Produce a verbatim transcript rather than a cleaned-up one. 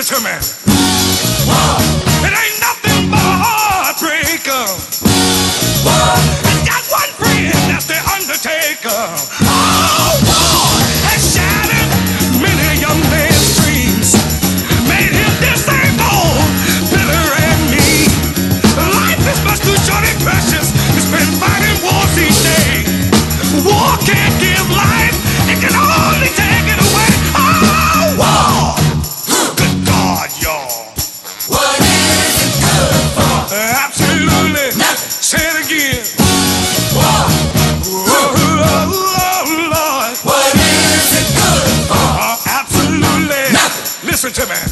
Listen to me. It ain't nothing but a heartbreaker. It's got one friend, that's the Undertaker. Oh, boy, has shattered many young man's dreams, made him disabled, bitter and mean. Life is much too short and precious to spend fighting wars each day. War can't give life, it can only take it away. Oh, war! Good God, y'all. What is it good for? Absolutely. Nothing. Say it again. War. Oh, oh, oh, Lord. What is it good for? Uh, absolutely. Nothing. Listen to me.